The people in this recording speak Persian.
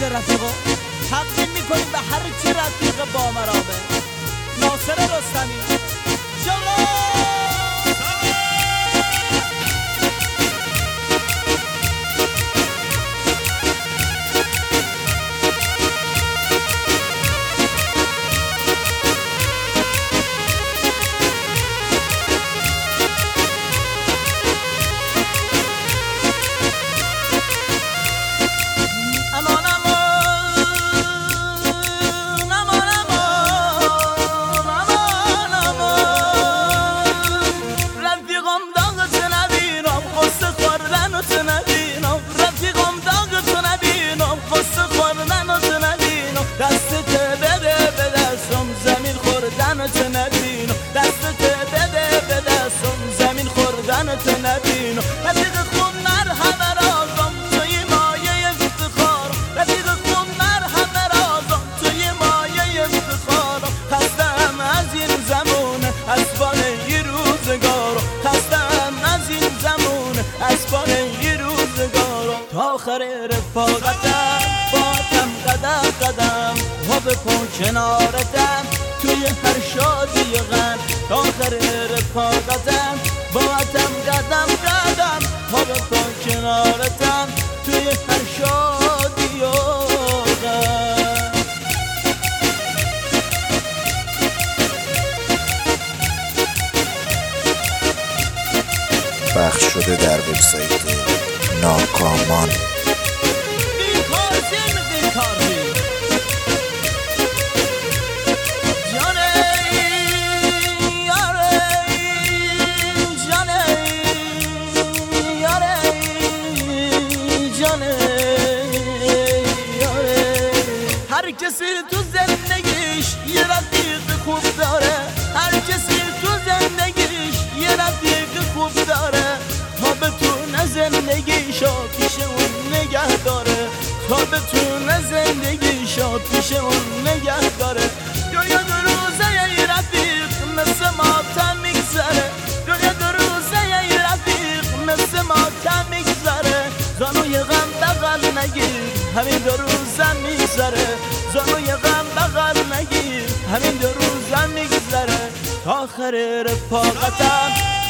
رفیقو تقدیم میکنیم به هر چی رفیق با مرامه. ناصر رستمی نبینو رفیق خون مرهم رازم توی مایه افتخار، رفیق خون مرهم رازم توی مایه افتخار. خستم از این زمان اسبان این روزگار، خستم از این زمان اسبان این روزگار. تا آخر رفاقتم باتم قدم قدم و به پا کنارتم توی هر شادی غم. تا آخر رفاقتم باتم قدم قدم ها به پا کنارتم توی هر شادی و غم. پخش شده در وبسایت ناکامان. هر کسی تو زندگیش یه رفیق خوب داره، هر کسی تو زندگیش یه رفیق خوب داره. تا بتونه زندگیشو پیش اون نگه داره، تا بتونه زندگیشو پیش اون نگه داره. دنیا دو روزه یه رفیق مثل ماتم میگذره، دنیا دو روزه یه رفیق مثل ماتم میگذره. زانوی غم بغل نگیر همین دو روزم میگذره، زانوی غم بغل نگیر همین دو روزم میگذره. تا آخر رفاقتم